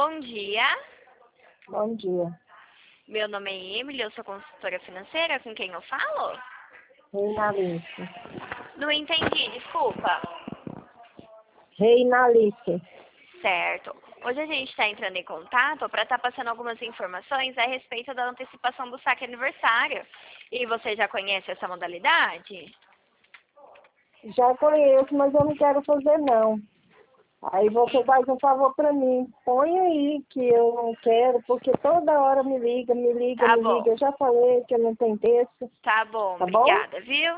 Bom dia. Bom dia. Meu nome é Emily, eu sou consultora financeira. Com quem eu falo? Reinalice. Não entendi, desculpa. Reinalice. Certo. Hoje a gente está entrando em contato para estar passando algumas informações a respeito da antecipação do saque aniversário. E você já conhece essa modalidade? Já conheço, mas eu não quero fazer não. Aí você faz um favor para mim. Põe aí que eu não quero, porque toda hora me liga. Tá bom. Eu já falei que eu não tenho texto. Tá bom, Tá bom? obrigada, viu?